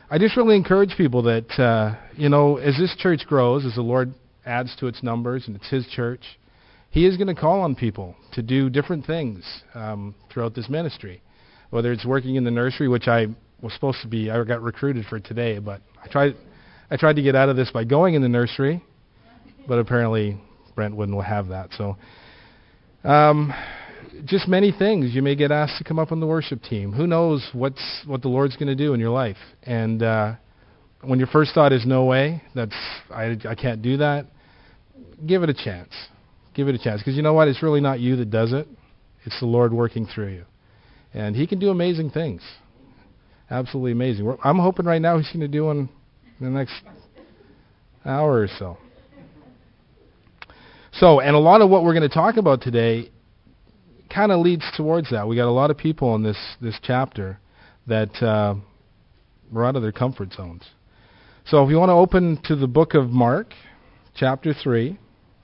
I just really encourage people that, as this church grows, as the Lord adds to its numbers and it's His church, He is going to call on people to do different things throughout this ministry. Whether it's working in the nursery, which I was supposed to be, I got recruited for today, but I tried to get out of this by going in the nursery, but apparently Brent wouldn't have that. So just many things. You may get asked to come up on the worship team. Who knows what the Lord's going to do in your life? And when your first thought is no way, I can't do that, give it a chance. Give it a chance. Because you know what? It's really not you that does it. It's the Lord working through you. And He can do amazing things. Absolutely amazing. I'm hoping right now He's going to do one in the next hour or so. And a lot of what we're going to talk about today kind of leads towards that. We got a lot of people in this chapter that were out of their comfort zones. So if you want to open to the book of Mark, chapter 3,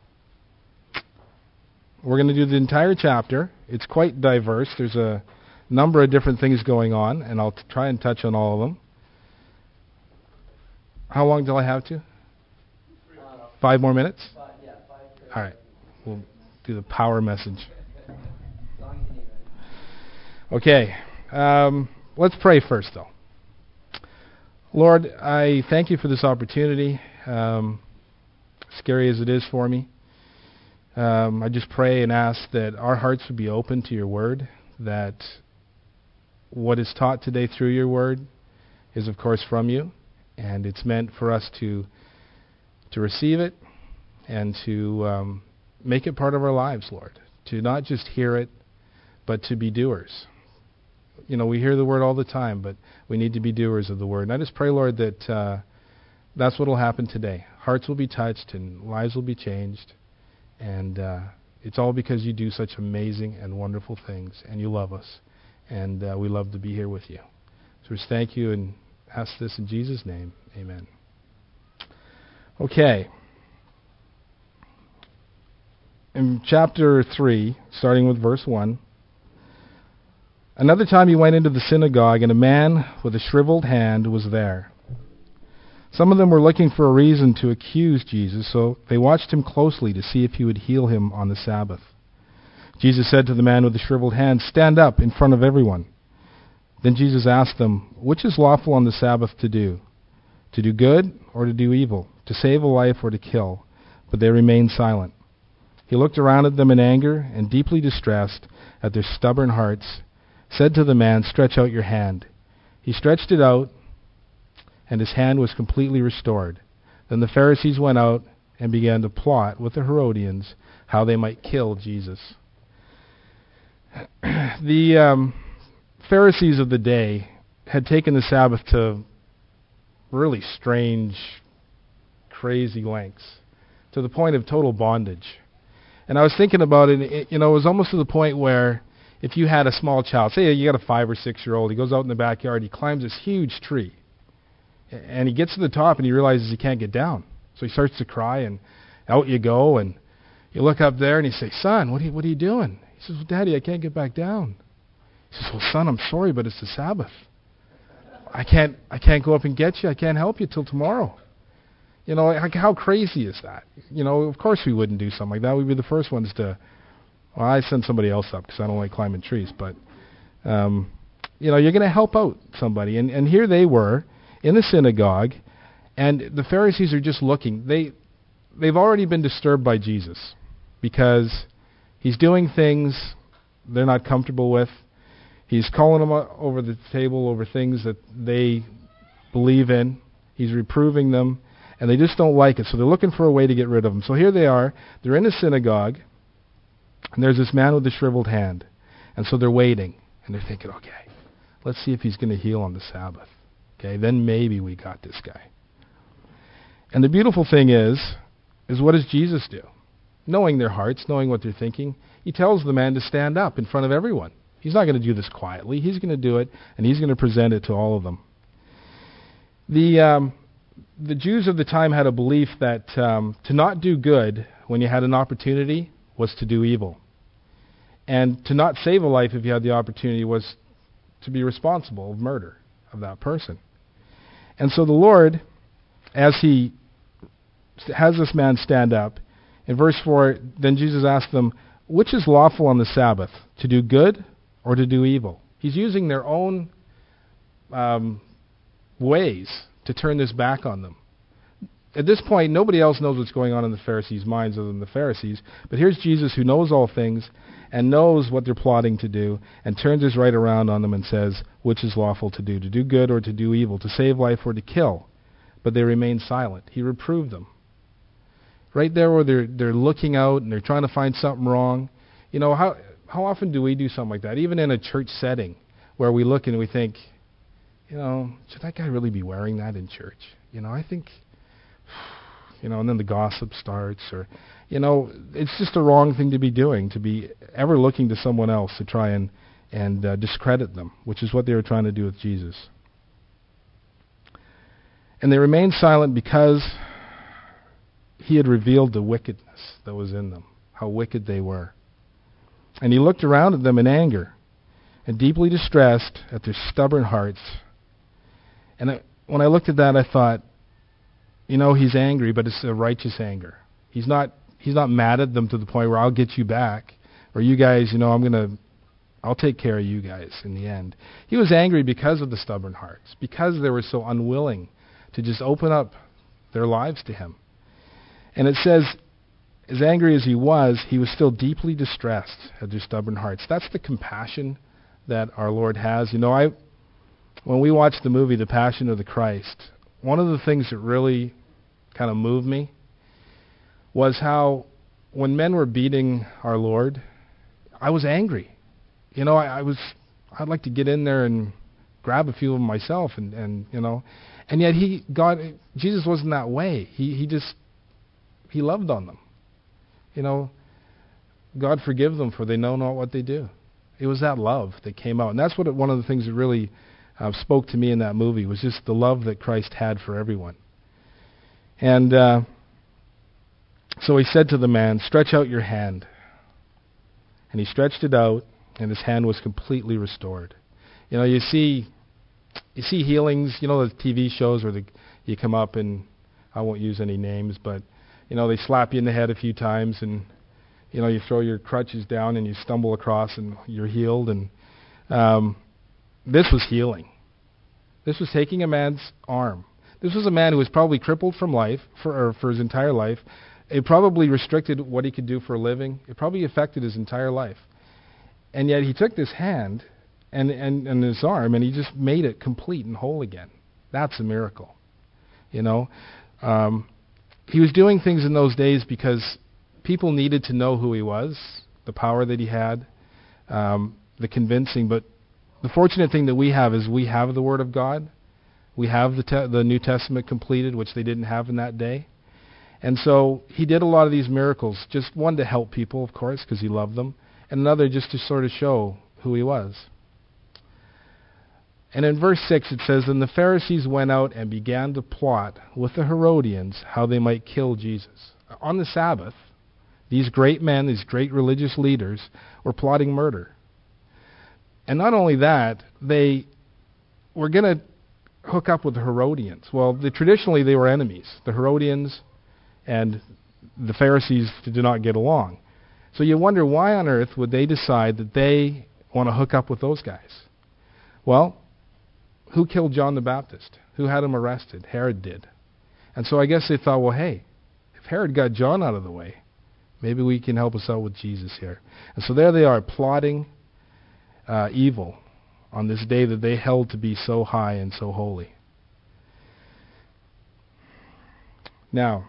we're going to do the entire chapter. It's quite diverse. There's a number of different things going on, and I'll try and touch on all of them. How long do I have to? 5 more minutes? 5. All right. We'll do the power message. Okay. Let's pray first, though. Lord, I thank You for this opportunity, scary as it is for me. I just pray and ask that our hearts would be open to Your word, that what is taught today through Your word is, of course, from You, and it's meant for us to receive it and to make it part of our lives, Lord, to not just hear it, but to be doers. We hear the word all the time, but we need to be doers of the word. And I just pray, Lord, that that's what will happen today. Hearts will be touched and lives will be changed. And it's all because You do such amazing and wonderful things, and You love us. And we love to be here with You. So just thank You and ask this in Jesus' name. Amen. Okay. In chapter 3, starting with verse 1, another time He went into the synagogue, and a man with a shriveled hand was there. Some of them were looking for a reason to accuse Jesus, so they watched Him closely to see if He would heal him on the Sabbath. Jesus said to the man with the shriveled hand, "Stand up in front of everyone." Then Jesus asked them, "Which is lawful on the Sabbath to do? To do good or to do evil? To save a life or to kill?" But they remained silent. He looked around at them in anger and, deeply distressed at their stubborn hearts, said to the man, "Stretch out your hand." He stretched it out, and his hand was completely restored. Then the Pharisees went out and began to plot with the Herodians how they might kill Jesus. The Pharisees of the day had taken the Sabbath to really strange, crazy lengths, to the point of total bondage. And I was thinking about it, it was almost to the point where if you had a small child, say you got a 5 or 6 year old, he goes out in the backyard, he climbs this huge tree, and he gets to the top and he realizes he can't get down. So he starts to cry, and out you go, and you look up there and you say, "Son, what are you doing?" He says, "Well, Daddy, I can't get back down." He says, "Well, son, I'm sorry, but it's the Sabbath. I can't go up and get you. I can't help you till tomorrow." How crazy is that? Of course we wouldn't do something like that. We'd be the first ones to, I send somebody else up because I don't like climbing trees. But, you're going to help out somebody. And here they were in the synagogue, and the Pharisees are just looking. They've already been disturbed by Jesus because He's doing things they're not comfortable with. He's calling them over the table over things that they believe in. He's reproving them, and they just don't like it. So they're looking for a way to get rid of him. So here they are. They're in the synagogue, and there's this man with a shriveled hand. And so they're waiting, and they're thinking, okay, let's see if he's going to heal on the Sabbath. Okay, then maybe we got this guy. And the beautiful thing is what does Jesus do? Knowing their hearts, knowing what they're thinking, He tells the man to stand up in front of everyone. He's not going to do this quietly. He's going to do it, and He's going to present it to all of them. The Jews of the time had a belief that to not do good when you had an opportunity was to do evil. And to not save a life if you had the opportunity was to be responsible of murder of that person. And so the Lord, as he has this man stand up, in verse 4, then Jesus asked them, which is lawful on the Sabbath, to do good or to do evil? He's using their own ways to turn this back on them. At this point, nobody else knows what's going on in the Pharisees' minds other than the Pharisees. But here's Jesus, who knows all things and knows what they're plotting to do, and turns his right around on them and says, which is lawful to do good or to do evil, to save life or to kill? But they remained silent. He reproved them. Right there where they're looking out and they're trying to find something wrong. You know, how often do we do something like that? Even in a church setting where we look and we think, you know, should that guy really be wearing that in church? You know, I think, you know, and then the gossip starts, or, you know, it's just a wrong thing to be doing, to be ever looking to someone else to try and discredit them, which is what they were trying to do with Jesus. And they remained silent because he had revealed the wickedness that was in them, how wicked they were. And he looked around at them in anger and deeply distressed at their stubborn hearts. And when I looked at that, I thought, you know, he's angry, but it's a righteous anger. He's not mad at them to the point where I'll get you back, or you guys, you know, I'll take care of you guys in the end. He was angry because of the stubborn hearts, because they were so unwilling to just open up their lives to him. And it says, as angry as he was still deeply distressed at their stubborn hearts. That's the compassion that our Lord has. You know, when we watched the movie The Passion of the Christ, one of the things that really kind of moved me was how when men were beating our Lord, I was angry. You know, I'd like to get in there and grab a few of them myself, and you know, and yet Jesus wasn't that way. He loved on them. You know, God forgive them, for they know not what they do. It was that love that came out, and that's one of the things that really spoke to me in that movie, was just the love that Christ had for everyone. And so he said to the man, stretch out your hand. And he stretched it out, and his hand was completely restored. You know, you see healings, you know, the TV shows where you come up, and I won't use any names, but, you know, they slap you in the head a few times, and, you know, you throw your crutches down and you stumble across and you're healed. And this was healing. This was taking a man's arm. This was a man who was probably crippled from life for his entire life. It probably restricted what he could do for a living. It probably affected his entire life. And yet he took this hand and his arm, and he just made it complete and whole again. That's a miracle. You know, he was doing things in those days because people needed to know who he was, the power that he had, the convincing. But the fortunate thing that we have is we have the Word of God. We have the New Testament completed, which they didn't have in that day. And so he did a lot of these miracles, just one to help people, of course, because he loved them, and another just to sort of show who he was. And in verse 6 it says, and the Pharisees went out and began to plot with the Herodians how they might kill Jesus. On the Sabbath, these great men, these great religious leaders, were plotting murder. And not only that, they were going to hook up with the Herodians. Well, traditionally they were enemies. The Herodians and the Pharisees did not get along. So you wonder, why on earth would they decide that they want to hook up with those guys? Well, who killed John the Baptist? Who had him arrested? Herod did. And so I guess they thought, well, hey, if Herod got John out of the way, maybe we can help us out with Jesus here. And so there they are, plotting evil on this day that they held to be so high and so holy. Now,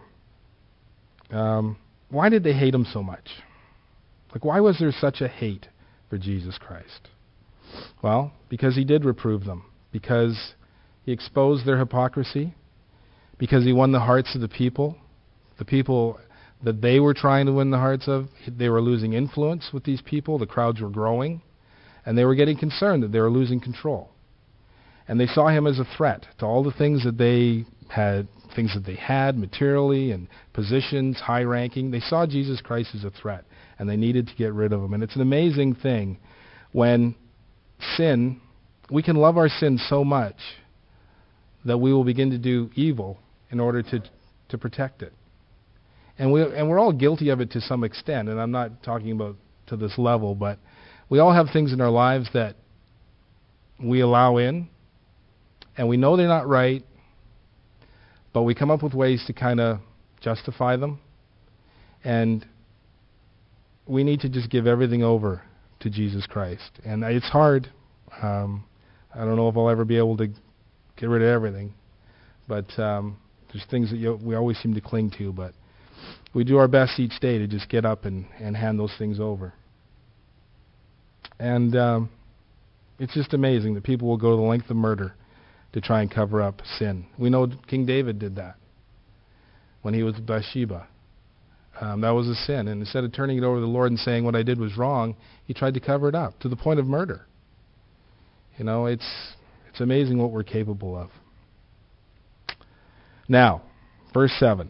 why did they hate him so much? Like, why was there such a hate for Jesus Christ? Well, because he did reprove them. Because he exposed their hypocrisy. Because he won the hearts of the people that they were trying to win the hearts of. They were losing influence with these people. The crowds were growing. And they were getting concerned that they were losing control. And they saw him as a threat to all the things that they had materially and positions, high ranking. They saw Jesus Christ as a threat, and they needed to get rid of him. And it's an amazing thing when sin, we can love our sin so much that we will begin to do evil in order to protect it. And we're all guilty of it to some extent, and I'm not talking about to this level, but we all have things in our lives that we allow in, and we know they're not right, but we come up with ways to kind of justify them. And we need to just give everything over to Jesus Christ. And it's hard. I don't know if I'll ever be able to get rid of everything, but there's things that we always seem to cling to, but we do our best each day to just get up and hand those things over. And it's just amazing that people will go to the length of murder to try and cover up sin. We know King David did that when he was with Bathsheba. That was a sin. And instead of turning it over to the Lord and saying what I did was wrong, he tried to cover it up to the point of murder. You know, it's amazing what we're capable of. Now, verse 7.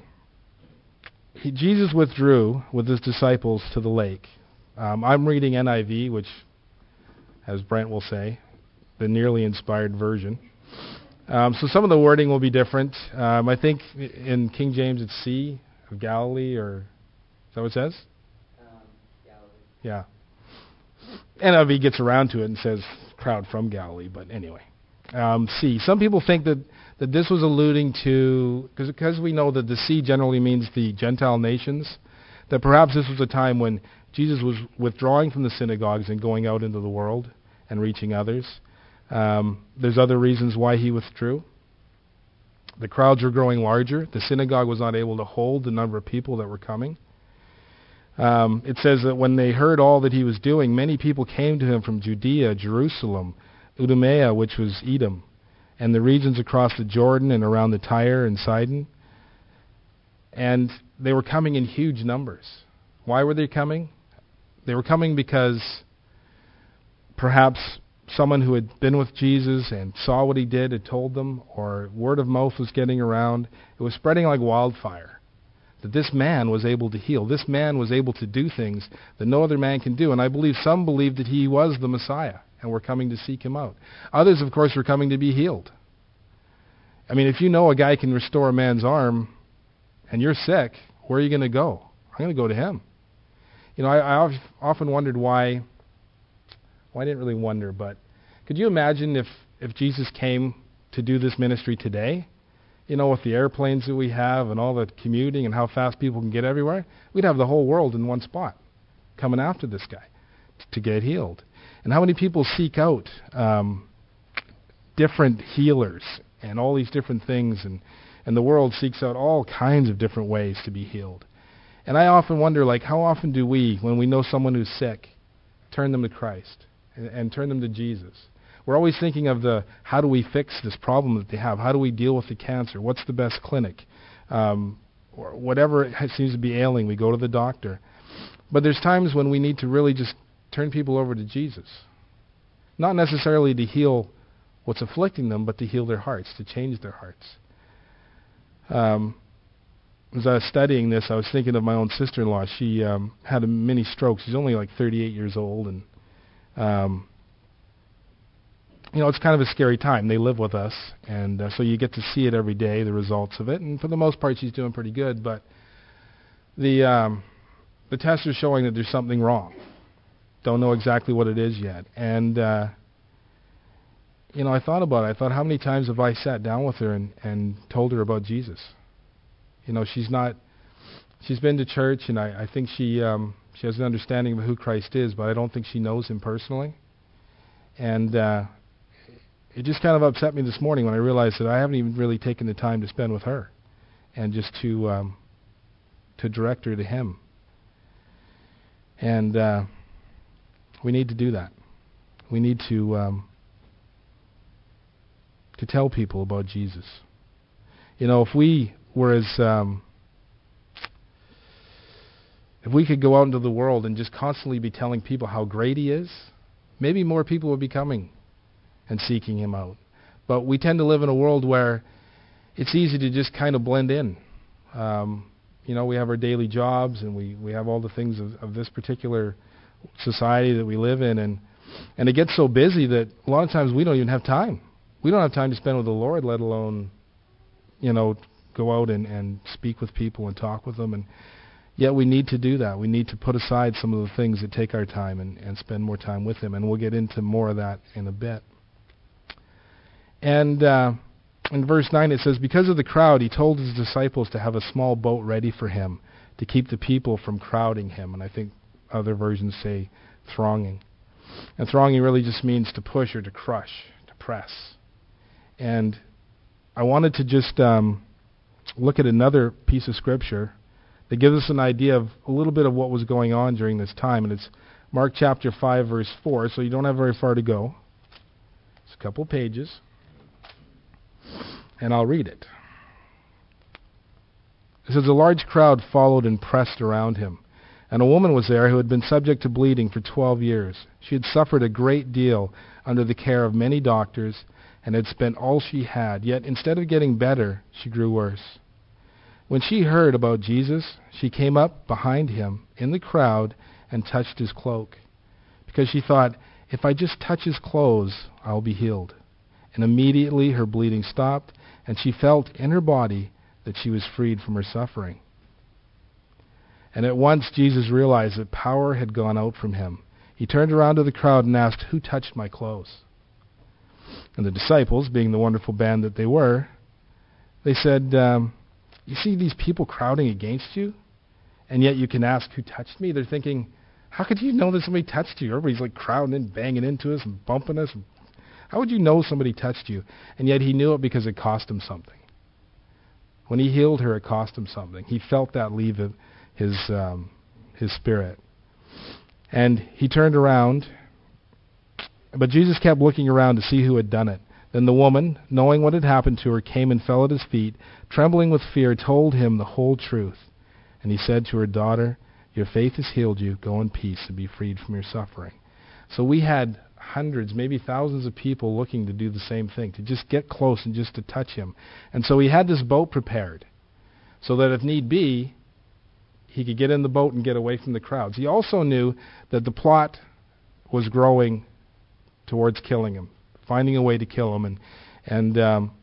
Jesus withdrew with his disciples to the lake. I'm reading NIV, which, as Brent will say, the nearly inspired version. So some of the wording will be different. I think in King James it's Sea of Galilee, or is that what it says? Galilee. Yeah. NIV gets around to it and says crowd from Galilee, but anyway. Sea. Some people think that this was alluding to, because we know that the sea generally means the Gentile nations, that perhaps this was a time when Jesus was withdrawing from the synagogues and going out into the world and reaching others. There's other reasons why he withdrew. The crowds were growing larger. The synagogue was not able to hold the number of people that were coming. It says that when they heard all that he was doing, many people came to him from Judea, Jerusalem, Idumea, which was Edom, and the regions across the Jordan and around the Tyre and Sidon. And they were coming in huge numbers. Why were they coming? They were coming because perhaps someone who had been with Jesus and saw what he did had told them, or word of mouth was getting around. It was spreading like wildfire, that this man was able to heal. This man was able to do things that no other man can do. And I believe some believed that he was the Messiah and were coming to seek him out. Others, of course, were coming to be healed. I mean, if you know a guy can restore a man's arm and you're sick, where are you going to go? I'm going to go to him. You know, I often wondered why. Well, I didn't really wonder, but could you imagine if Jesus came to do this ministry today? You know, with the airplanes that we have and all the commuting and how fast people can get everywhere, we'd have the whole world in one spot coming after this guy to get healed. And how many people seek out different healers and all these different things, and the world seeks out all kinds of different ways to be healed. And I often wonder, like, how often do we, when we know someone who's sick, turn them to Christ and turn them to Jesus? We're always thinking of how do we fix this problem that they have? How do we deal with the cancer? What's the best clinic? Or whatever it seems to be ailing, we go to the doctor. But there's times when we need to really just turn people over to Jesus. Not necessarily to heal what's afflicting them, but to heal their hearts, to change their hearts. As I was studying this, I was thinking of my own sister-in-law. She had a mini stroke. She's only like 38 years old, and you know, it's kind of a scary time. They live with us, and so you get to see it every day, the results of it. And for the most part, she's doing pretty good. But the tests are showing that there's something wrong. Don't know exactly what it is yet. And you know, I thought about it. I thought, how many times have I sat down with her and told her about Jesus? You know, she's been to church, and I think she has an understanding of who Christ is, but I don't think she knows him personally. And it just kind of upset me this morning when I realized that I haven't even really taken the time to spend with her and just to direct her to him. And we need to do that. We need to tell people about Jesus. You know, if we were as if we could go out into the world and just constantly be telling people how great he is, maybe more people would be coming and seeking him out. But we tend to live in a world where it's easy to just kind of blend in. You know, we have our daily jobs, and we have all the things of this particular society that we live in, and it gets so busy that a lot of times we don't even have time we don't have time to spend with the Lord, let alone, go out and speak with people and talk with them. And yet we need to do that. We need to put aside some of the things that take our time and spend more time with Him. And we'll get into more of that in a bit. And in verse 9 it says, because of the crowd, He told His disciples to have a small boat ready for Him to keep the people from crowding Him. And I think other versions say thronging. And thronging really just means to push or to crush, to press. And I wanted to just look at another piece of Scripture that gives us an idea of a little bit of what was going on during this time. And it's Mark chapter 5, verse 4, so you don't have very far to go. It's a couple pages. And I'll read it. It says, a large crowd followed and pressed around Him. And a woman was there who had been subject to bleeding for 12 years. She had suffered a great deal under the care of many doctors and had spent all she had. Yet instead of getting better, she grew worse. When she heard about Jesus, she came up behind Him in the crowd and touched His cloak, because she thought, if I just touch His clothes, I'll be healed. And immediately her bleeding stopped, and she felt in her body that she was freed from her suffering. And at once Jesus realized that power had gone out from Him. He turned around to the crowd and asked, who touched my clothes? And the disciples, being the wonderful band that they were, they said, you see these people crowding against you, and yet you can ask, who touched me? They're thinking, how could you know that somebody touched you? Everybody's like crowding in, banging into us and bumping us. How would you know somebody touched you? And yet He knew it because it cost Him something. When He healed her, it cost Him something. He felt that leave His spirit. And He turned around, but Jesus kept looking around to see who had done it. Then the woman, knowing what had happened to her, came and fell at His feet, trembling with fear, told Him the whole truth. And He said to her, daughter, your faith has healed you. Go in peace and be freed from your suffering. So we had hundreds, maybe thousands of people looking to do the same thing, to just get close and just to touch Him. And so He had this boat prepared so that if need be, He could get in the boat and get away from the crowds. He also knew that the plot was growing towards killing Him, finding a way to kill Him. And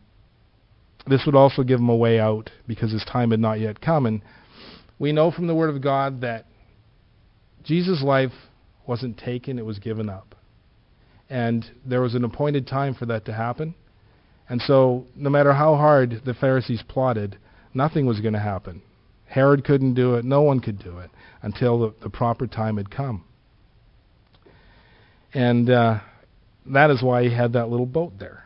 this would also give Him a way out because His time had not yet come. And we know from the Word of God that Jesus' life wasn't taken, it was given up. And there was an appointed time for that to happen. And so no matter how hard the Pharisees plotted, nothing was going to happen. Herod couldn't do it. No one could do it until the proper time had come. And that is why He had that little boat there.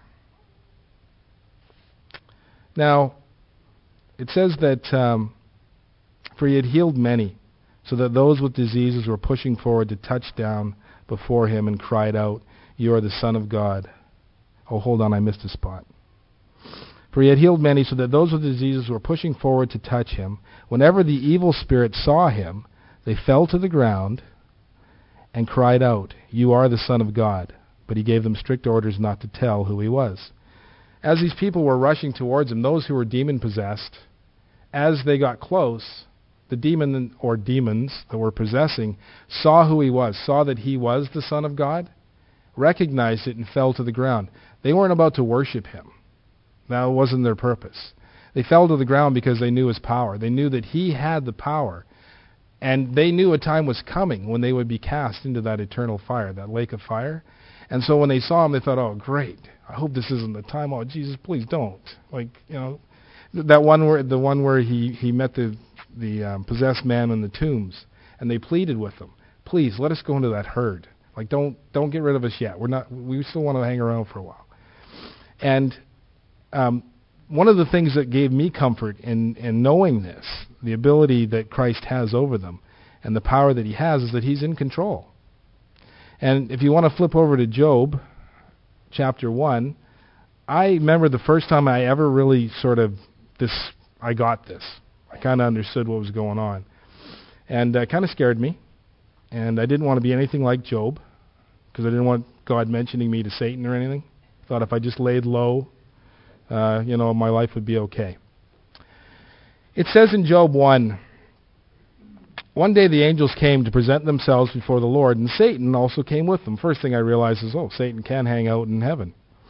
Now, it says that for He had healed many, so that those with diseases were pushing forward to touch down before Him and cried out, you are the Son of God. Oh, hold on, I missed a spot. For He had healed many, so that those with diseases were pushing forward to touch Him. Whenever the evil spirits saw Him, they fell to the ground and cried out, you are the Son of God. But He gave them strict orders not to tell who He was. As these people were rushing towards Him, those who were demon-possessed, as they got close, the demon or demons that were possessing saw who He was, saw that He was the Son of God, recognized it, and fell to the ground. They weren't about to worship Him. That wasn't their purpose. They fell to the ground because they knew His power. They knew that He had the power. And they knew a time was coming when they would be cast into that eternal fire, that lake of fire. And so when they saw Him, they thought, oh, great. I hope this isn't the time. Oh, Jesus, please don't. The one where he met the possessed man in the tombs, and they pleaded with Him, please, let us go into that herd. Don't get rid of us yet. We still want to hang around for a while. And one of the things that gave me comfort in knowing this, the ability that Christ has over them, and the power that He has, is that He's in control. And if you want to flip over to Job, chapter 1, I remember the first time I ever really I got this. I kind of understood what was going on. And it kind of scared me. And I didn't want to be anything like Job, because I didn't want God mentioning me to Satan or anything. I thought if I just laid low, my life would be okay. It says in Job 1, one day the angels came to present themselves before the Lord, and Satan also came with them. First thing I realized is, Satan can hang out in heaven.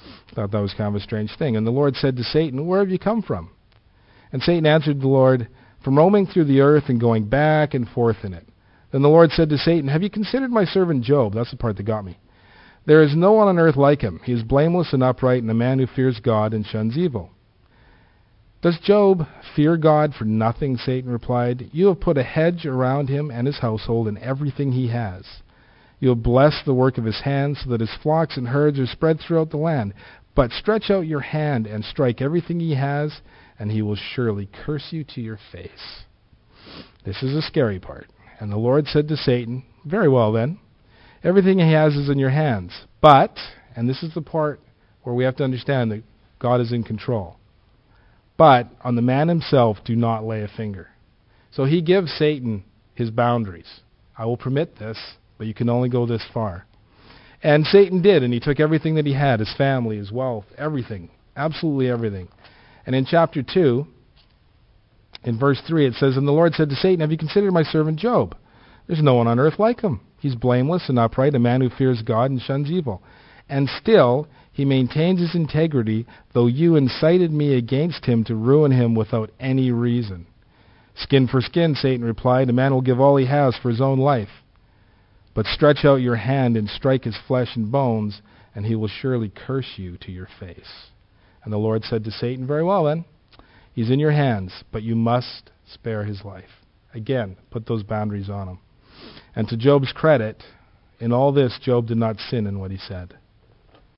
Thought that was kind of a strange thing. And the Lord said to Satan, "Where have you come from?" And Satan answered the Lord, "From roaming through the earth and going back and forth in it." Then the Lord said to Satan, "Have you considered my servant Job?" That's the part that got me. "There is no one on earth like him. He is blameless and upright and a man who fears God and shuns evil." "Does Job fear God for nothing?" Satan replied. "You have put a hedge around him and his household and everything he has. You have blessed the work of his hands so that his flocks and herds are spread throughout the land. But stretch out your hand and strike everything he has, and he will surely curse you to your face." This is a scary part. And the Lord said to Satan, "Very well then, everything he has is in your hands. But," and this is the part where we have to understand that God is in control, "but on the man himself do not lay a finger." So he gives Satan his boundaries. I will permit this, but you can only go this far. And Satan did, and he took everything that he had, his family, his wealth, everything, absolutely everything. And in chapter 2, in verse 3, it says, "And the Lord said to Satan, 'Have you considered my servant Job? There's no one on earth like him. He's blameless and upright, a man who fears God and shuns evil. And still he maintains his integrity, though you incited me against him to ruin him without any reason.' 'Skin for skin,' Satan replied. 'A man will give all he has for his own life. But stretch out your hand and strike his flesh and bones, and he will surely curse you to your face.' And the Lord said to Satan, 'Very well then, he's in your hands, but you must spare his life.'" Again, put those boundaries on him. And to Job's credit, in all this, Job did not sin in what he said.